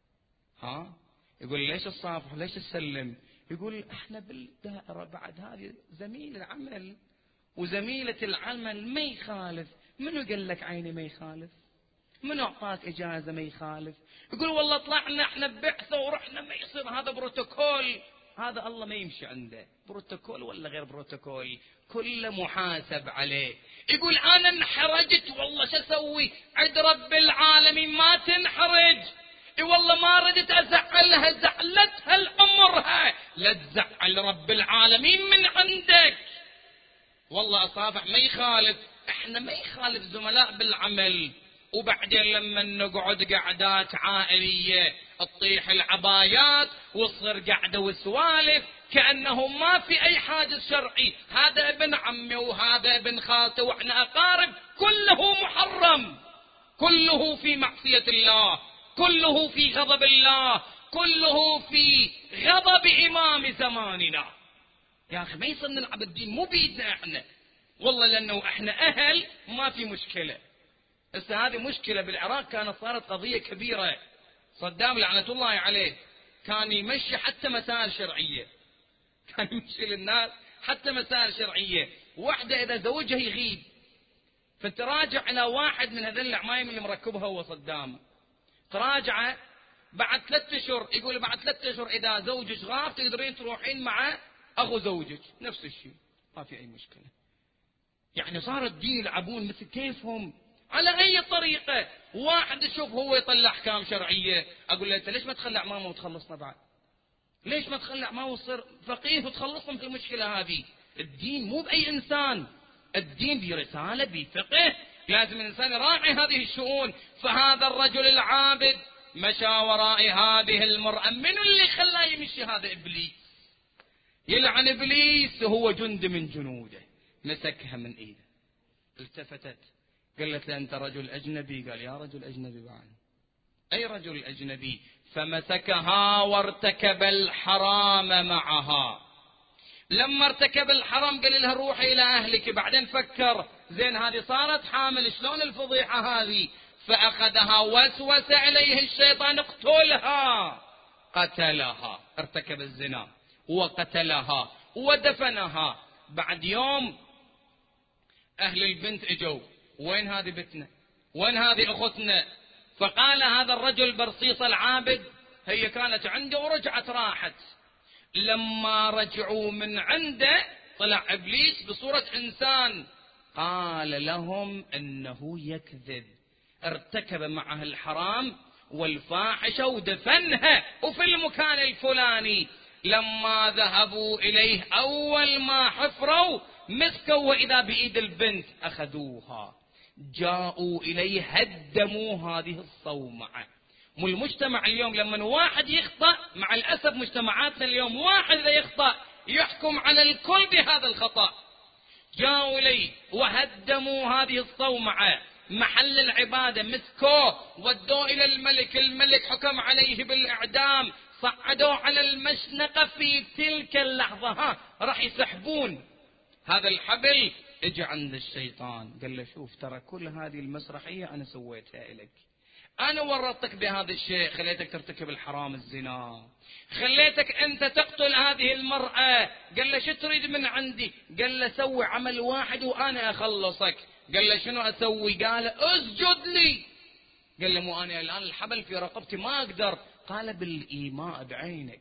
ها؟ يقول ليش الصافح ليش السلم؟ يقول احنا بالدائرة بعد، هذه زميل العمل وزميلة العمل ما يخالف. منو قال لك عيني ما يخالف؟ منو اعطاك اجازة ما يخالف؟ يقول والله طلعنا احنا ببعثة ورحنا، ما يصير، هذا بروتوكول. هذا الله ما يمشي عنده بروتوكول ولا غير بروتوكول، كله محاسب عليه. يقول انا انحرجت والله شو اسوي؟ عند رب العالمين ما تنحرج. اي والله ما ردت ازعلها، زعلتها لعمرها، لا تزعل رب العالمين من عندك. والله اصافح ما يخالف، احنا ما يخالف زملاء بالعمل. وبعدين لما نقعد قعدات عائلية تطيح العبايات وتصير قعدة وسوالف كأنه ما في أي حاجز شرعي، هذا ابن عمي وهذا ابن خالته وإحنا أقارب، كله محرم، كله في معصية الله، كله في غضب الله، كله في غضب إمام زماننا. يا أخي ما يصير نلعب الدين، مو بيدنا إحنا والله، لأنه إحنا أهل ما في مشكلة. بس هذه مشكلة بالعراق، كانت صارت قضية كبيرة. صدام لعنة الله عليه كان يمشي حتى مسائل شرعية، كان يمشي للناس حتى مسائل شرعية. واحدة إذا زوجها يغيب فتراجع على واحد من هذول العمايم اللي مركبها هو صدام، تراجعه بعد ثلاثة أشهر، يقول بعد ثلاثة أشهر إذا زوجك غاب تقدرين تروحين مع أخو زوجك، نفس الشيء ما في أي مشكلة. يعني صار الدين يلعبون مثل كيفهم على أي طريقة. واحد يشوف هو يطلع أحكام شرعية، أقول له أنت ليش ما تخلع ماما وتخلصنا بعد؟ ليش ما تخلع ماما وتصير فقيه وتخلصنا من المشكلة هذه؟ الدين مو بأي إنسان، الدين برسالة بفقه، لازم الإنسان يراعي هذه الشؤون. فهذا الرجل العابد مشى وراء هذه المرأة، من اللي خلاه يمشي؟ هذا إبليس، يلعن إبليس، هو جند من جنوده. مسكها من إيده، التفتت قالت له أنت رجل أجنبي؟ قال يا رجل أجنبي بعد؟ أي رجل أجنبي؟ فمسكها وارتكب الحرام معها. لما ارتكب الحرام قال لها روحي إلى أهلك. بعدين فكر زين هذه صارت حامل، شلون الفضيحة هذه؟ فأخذها وسوس إليه الشيطان اقتلها، قتلها، ارتكب الزنا وقتلها ودفنها. بعد يوم أهل البنت اجوا، وين هذه بنتنا؟ وين هذه أختنا؟ فقال هذا الرجل برصيص العابد هي كانت عنده ورجعت راحت. لما رجعوا من عنده طلع إبليس بصورة إنسان، قال لهم إنه يكذب، ارتكب معها الحرام والفاحشة ودفنها وفي المكان الفلاني. لما ذهبوا إليه أول ما حفروا مسكوا وإذا بإيد البنت أخذوها، جاءوا إليه هدموا هذه الصومعة. مو المجتمع اليوم لما واحد يخطأ، مع الأسف مجتمعاتنا اليوم واحد إذا يخطأ يحكم على الكل بهذا الخطأ. جاءوا إليه وهدموا هذه الصومعة، محل العبادة، مسكوه ودوه إلى الملك، الملك حكم عليه بالإعدام، صعدوا على المشنقة في تلك اللحظة ها راح يسحبون هذا الحبل. اجى عند الشيطان قال له شوف ترى كل هذه المسرحية أنا سويتها إليك، أنا ورطتك بهذا الشيء، خليتك ترتكب الحرام الزنا، خليتك أنت تقتل هذه المرأة. قال له شو تريد من عندي؟ قال له سوي عمل واحد وأنا أخلصك. قال له شنو أسوي؟ قال اسجد لي. قال له مو أنا الآن الحبل في رقبتي ما أقدر. قال بالإيماء بعينك،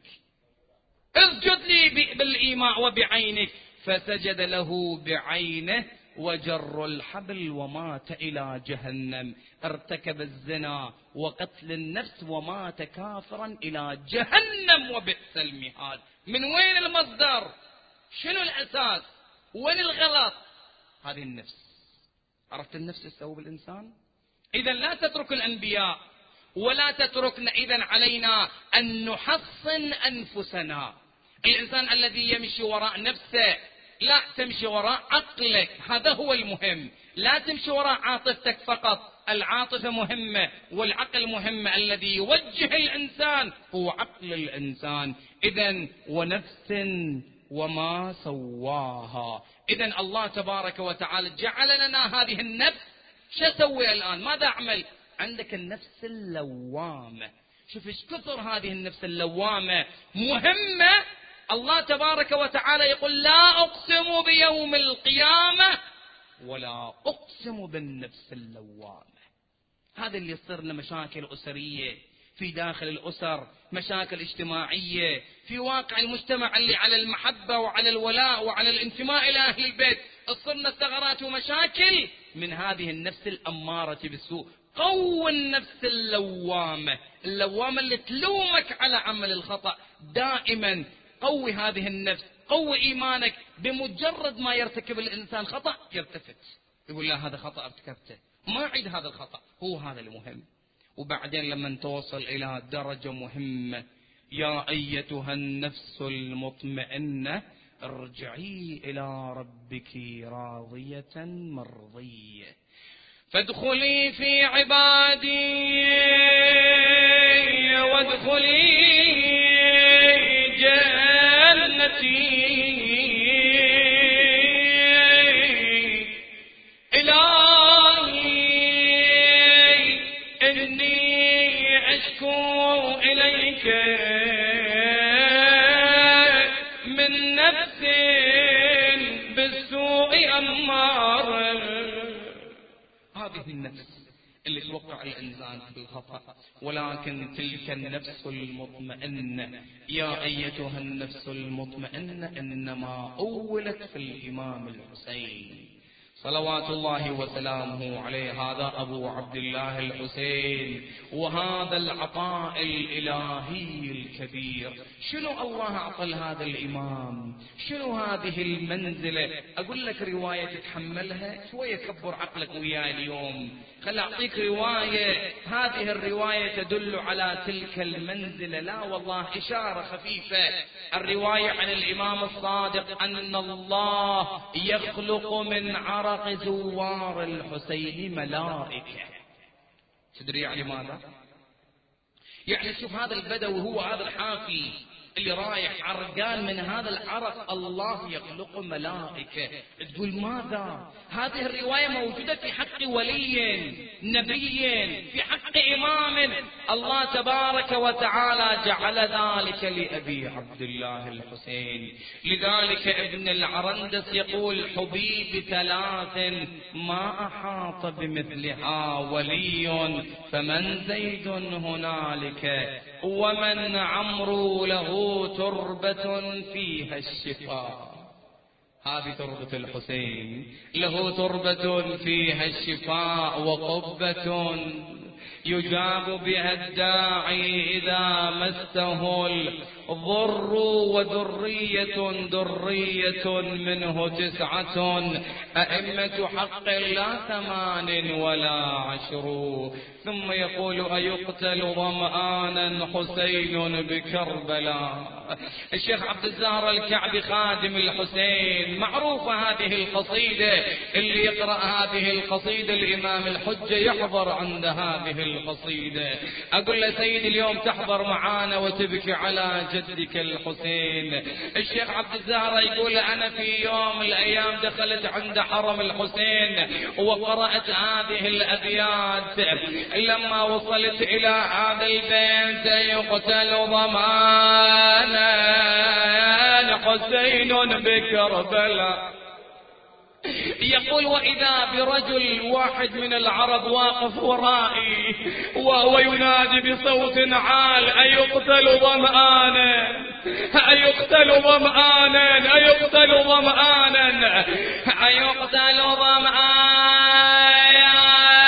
اسجد لي بالإيماء وبعينك. فسجد له بعينه وجر الحبل ومات إلى جهنم، ارتكب الزنا وقتل النفس ومات كافرا إلى جهنم وبئس المهاد. من وين المصدر؟ شنو الأساس؟ وين الغلط؟ هذه النفس. عرفت النفس تسوي بالإنسان؟ إذا لا تترك الأنبياء ولا تتركنا، إذا علينا أن نحصن أنفسنا. الإنسان الذي يمشي وراء نفسه لا تمشي وراء عقلك، هذا هو المهم. لا تمشي وراء عاطفتك فقط، العاطفة مهمة والعقل مهمة. الذي يوجه الإنسان هو عقل الإنسان. إذن ونفس وما سواها. إذن الله تبارك وتعالى جعل لنا هذه النفس. شو أسوي الآن؟ ماذا أعمل؟ عندك النفس اللوامة. شوف ايش كثر هذه النفس اللوامة مهمة. الله تبارك وتعالى يقول لا أقسم بيوم القيامة ولا أقسم بالنفس اللوامة. هذا اللي يصير لنا مشاكل أسرية في داخل الأسر، مشاكل اجتماعية في واقع المجتمع اللي على المحبة وعلى الولاء وعلى الانتماء إلى أهل البيت. صرنا ثغرات ومشاكل من هذه النفس الأمارة بالسوء. قوي النفس اللوامة، اللوامة اللي تلومك على عمل الخطأ دائما. قوي هذه النفس، قوي إيمانك. بمجرد ما يرتكب الإنسان خطأ يرتفت، يقول لا هذا خطأ ارتكبته، ما أعيد هذا الخطأ. هو هذا المهم. وبعدين لما توصل إلى درجة مهمة، يا أيتها النفس المطمئنة ارجعي إلى ربك راضية مرضية فادخلي في عبادي وادخلي جنتي. إلهي إني أشكو إليك من نفس بالسوء أمارة. هذه النفس اللي توقع الإنسان في الخطأ. ولكن تلك النفس المطمئنة، يا أيتها النفس المطمئنة، إنما أولت في الإمام الحسين صلوات الله وسلامه عليه. هذا أبو عبد الله الحسين، وهذا العطاء الإلهي الكبير. شنو الله أعطى هذا الإمام؟ شنو هذه المنزلة؟ أقول لك رواية تتحملها شوية، كبر عقلك وياي اليوم. خل أعطيك رواية، هذه الرواية تدل على تلك المنزلة. لا والله إشارة خفيفة. الرواية عن الإمام الصادق أن الله يخلق من عرق زوار الحسين ملائكة. تدري يعني ماذا؟ يعني شوف هذا البدوي، هو هذا الحافي اللي رايح عرقان من هذا العرق، الله يخلق ملائكة. تقول ماذا؟ هذه الرواية موجودة في حق ولي نبي، في حق حق إمام الله تبارك وتعالى جعل ذلك لأبي عبد الله الحسين. لذلك ابن العرندس يقول حبيب ثلاث ما أحاط بمثلها ولي، فمن زيد هنالك ومن عمرو له تربة فيها الشفاء. هذه تربة الحسين، له تربة فيها الشفاء وقبة يجاب بها الداعي إذا مسته الضر، وذرية ذرية منه تسعة أئمة حق لا ثمان ولا عشر. ثم يقول أيقتل ظمآنا حسين بكربلاء. الشيخ عبد الزهر الكعبي خادم الحسين، معروفة هذه القصيدة، اللي يقرأ هذه القصيدة الإمام الحجة يحضر عند هذه القصيدة. أقول له سيدي اليوم تحضر معانا وتبكي على جدك الحسين. الشيخ عبد الزهر يقول أنا في يوم من الأيام دخلت عند حرم الحسين وقرأت هذه الأبيات. لما وصلت إلى هذا البيت يقتل ضمانا حسين بكربلاء، يقول وإذا برجل واحد من العرب واقف ورائي وهو ينادي بصوت عال أيقتل ظمآنا أيقتل ظمآنا أيقتل ظمآنا أيقتل ظمآنا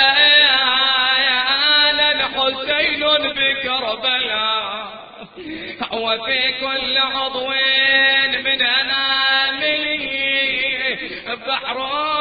حسين بكربلاء، وفي كل عضو من أنامله بحر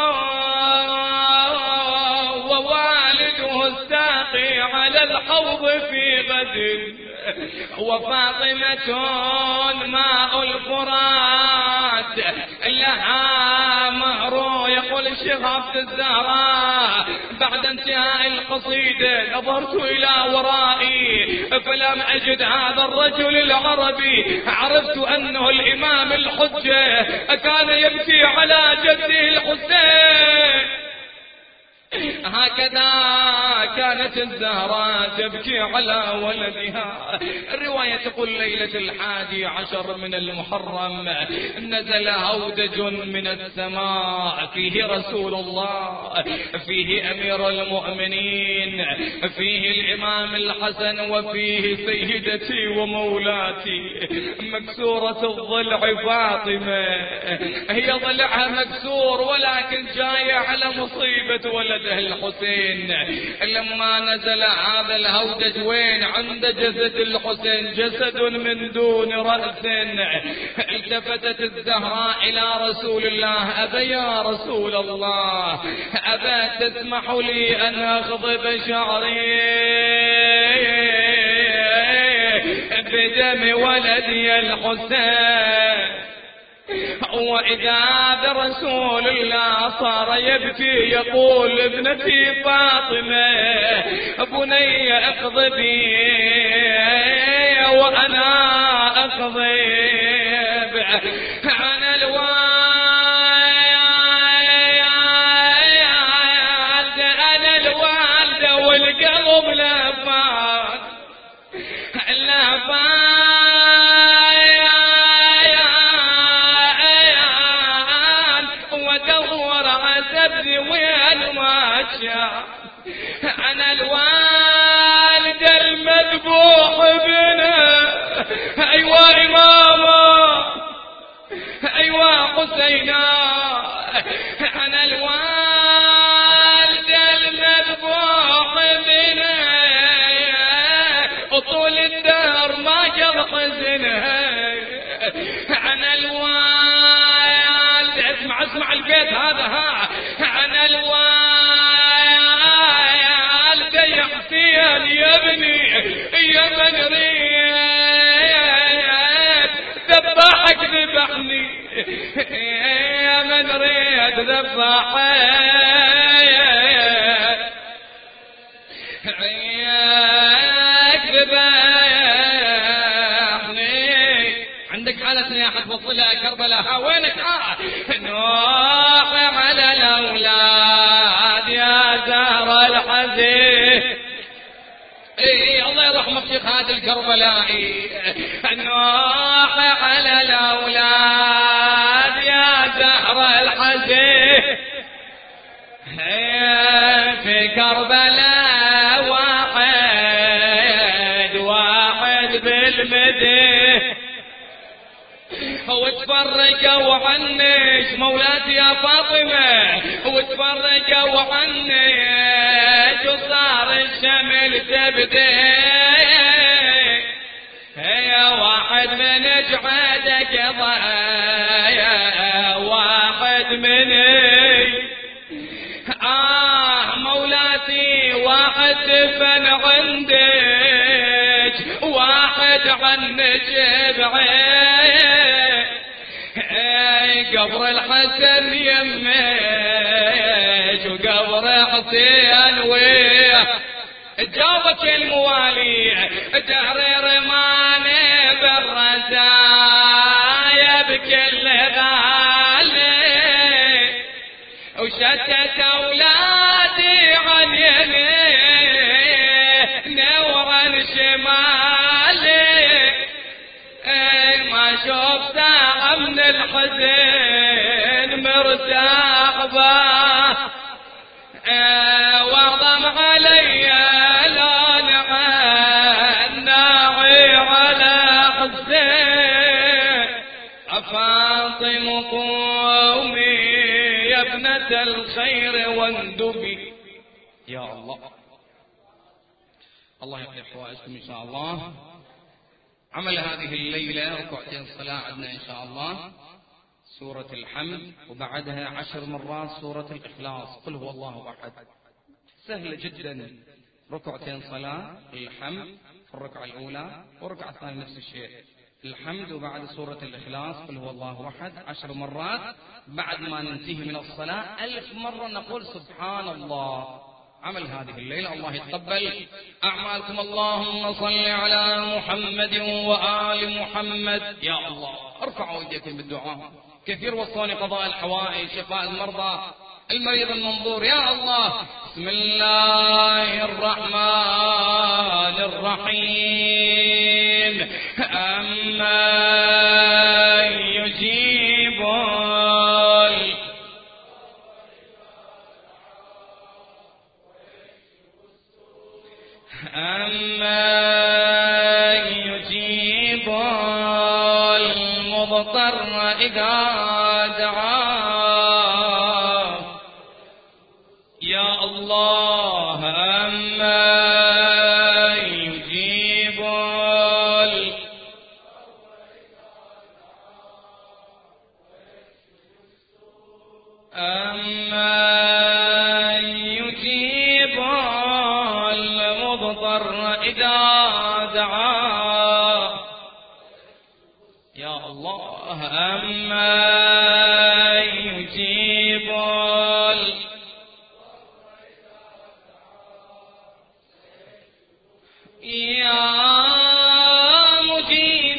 ووالده الساقي على الحوض في غد، وفاطمة ماء الفرات لها مهر. يقول الشيخ عبد الزهراء بعد انتهاء القصيدة نظرت إلى ورائي فلم أجد هذا الرجل العربي، عرفت أنه الإمام الحجة كان يبكي على جده الحسين. هكذا كانت الزهراء تبكي على ولدها. الرواية تقول ليلة الحادي عشر من المحرم نزل هودج من السماء، فيه رسول الله، فيه أمير المؤمنين، فيه الإمام الحسن، وفيه سيدتي ومولاتي مكسورة الضلع فاطمة. هي ضلعها مكسور ولكن جاية على مصيبة ولدها الحسين. لما نزل هذا الهودج وين عند جسد الحسين جسد من دون رأس، التفتت الزهراء إلى رسول الله أبا يا رسول الله أبا تسمح لي أن أخضب شعري بدم ولدي الحسين. وإذا برسول الله صار يبكي يقول ابنتي فاطمة بني اقضبي وأنا أقضب عن الوالد أنا الوالدة والقلب لفات لفات أنا الوالد المذبوح بنا. أيوة إماما أيوة حسينا. أنا الوالد المذبوح بنا طول الدهر ما جر حزنها. أنا الوالد اسمع اسمع البيت هذا ها. أنا الوالد يا ابني يا من ريت ذبحك ذبحني يا من ريت ذبحك ذبحني. عندك حالة يا حد وصلها كربلاء ها وينك ها نوح على الأولاد يا زهر الحزين الشيخ هذا الكربلائي نوح على الأولاد يا زهر الحزين في كربلاء واحد واحد بالمدين وتفرقوا عنك مولاتي يا فاطمة وتفرقوا عنك وصار الشمل تبدي يا واحد من جعدك ضايا واحد مني آه مولاتي واحد دفن عندك واحد عنك بعيد قبر الحسن يمك وقبر حسين ويه جابك الموالي تحرير ماني بالرزايا بكل غالي وشتت أولادي عن يمين وعن شمالي ما شوف ساعة من الحزن مرتاح باه وضم علي لون الناعي على حسين فاطم قومي يا ابنة الخير واندبي يا الله. الله يقضي حوائجكم إن شاء الله. عمل هذه الليلة ركعتين صلاة عندنا إن شاء الله سورة الحمد وبعدها عشر مرات سورة الإخلاص قل هو الله أحد. سهلة جدا، ركعتين صلاة الحمد في الركعة الأولى والركعة الثانية نفس الشيء الحمد وبعد سورة الإخلاص قل هو الله أحد عشر مرات. بعد ما ننتهي من الصلاة ألف مرة نقول سبحان الله. عمل هذه الليلة الله يتقبل أعمالكم. اللهم صل على محمد وآل محمد. يا الله ارفعوا ايديكم بالدعاء. كثير وصوني قضاء الحوائج شفاء المرضى المريض المنظور يا الله. بسم الله الرحمن الرحيم. أما يجيب أما يجيب المضطر إذا دعاه يا الله. أما يجيب أما يجيب المضطر إذا دعاه يا الله. أما يجيب يا مجيب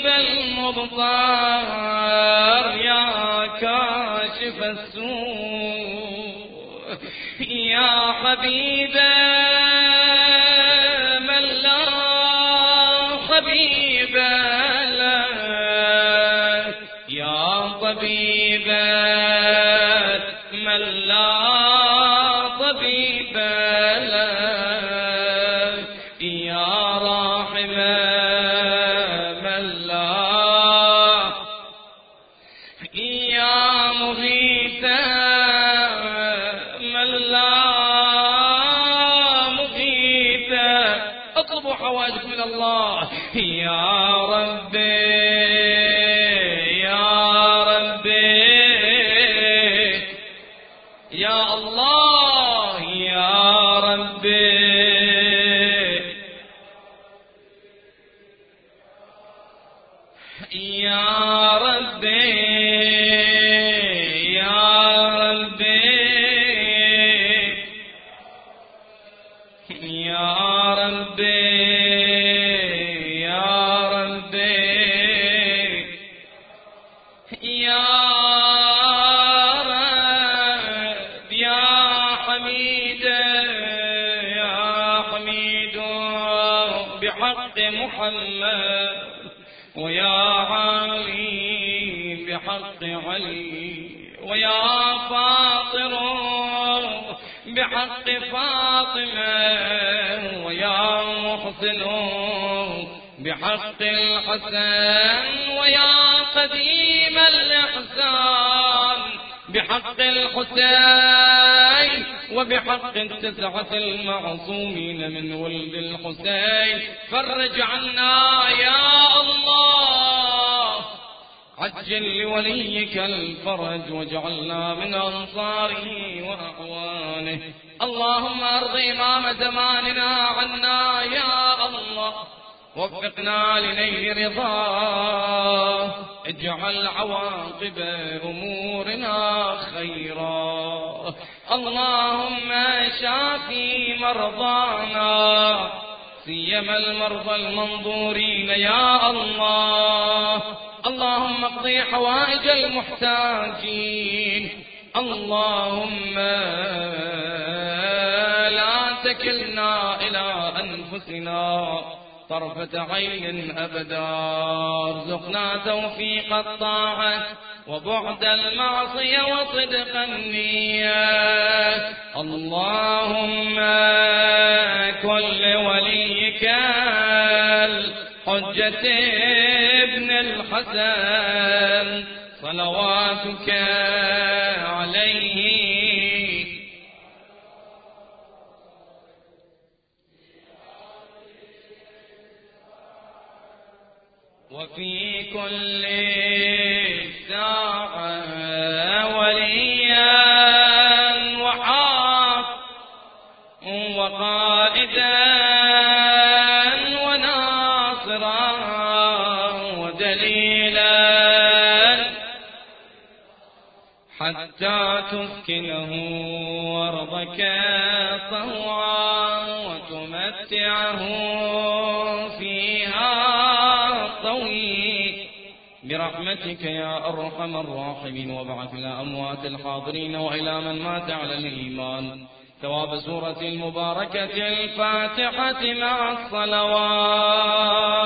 المضطر يا كاشف السوء يا حبيبي من لا حبيب له يا طبيب من لا طبيب له يا راحم من لا يا مغيث من لا مغيث. اطلبوا حوائجكم من الله يا ربي يا ربي يا الله يا ربي يا ربي يا ربي يا ربي يا ربي يا رب يا بحق محمد، ويا علي بحق علي، ويا فاطر بحق فاطمة، ويا محسن بحق الحسن، ويا قديم الإحسان بحق الحسين، وبحق التسعة المعصومين من ولد الحسين. فرج عنا يا الله، عجل لوليك الفرج، واجعلنا من أنصاره وأعوانه. اللهم أرض إمام زماننا عنا يا الله، وفقنا لنيل رضاه، اجعل عواقب أمورنا خيرا. اللهم شافي مرضانا، سيما المرضى المنظورين يا الله. اللهم اقضي حوائج المحتاجين. اللهم لا تكلنا إلى أنفسنا طرفة عين أبدا. ارزقنا توفيق الطاعة وبعد المعصية وصدق النية. اللهم كل وليك الحجة ابن الحسن صلواتك عليه وفي كل ساعة وليا وحافظا وقائدا وناصرا ودليلا، حتى تسكنه أرضك طوعا وتمتعه فيها طويل برحمتك يا أرحم الراحمين. وابعث إلى أموات الحاضرين وإلى من مات على الإيمان ثواب سورة المباركة الفاتحة مع الصلوات.